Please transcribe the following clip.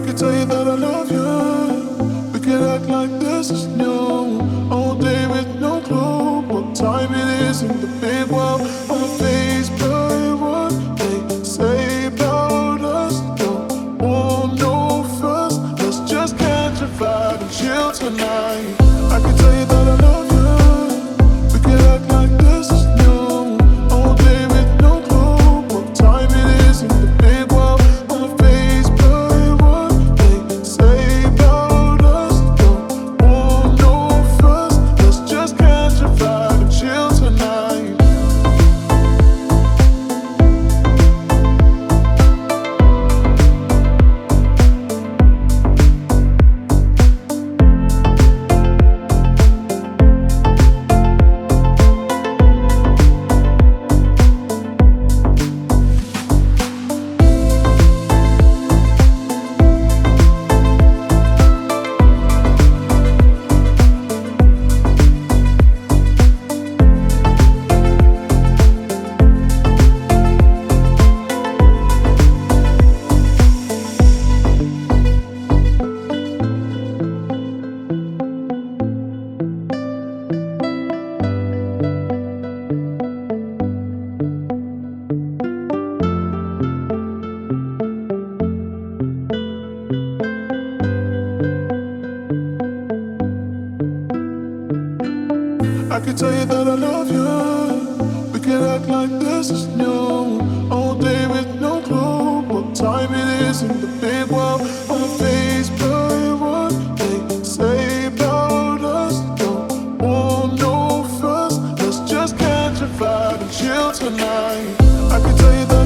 can tell you that I love you. We can act like this is new. All day with no clue what time it is in the big world. On my face, play what they say about us. Don't want no fuss. Let's just catch a vibe and chill tonight. I can tell you that I love you. We can act like this is new. All day with no clue what time it is in the big world. On my face, play what they say about us. Don't want no fuss. Let's just catch a vibe and chill tonight. I can tell you that I love you. We can act like this is new. All day with no clue what time it is in the big world. On my face, play what they say about us. Don't want no fuss. Let's just catch a vibe and chill tonight. I can tell you that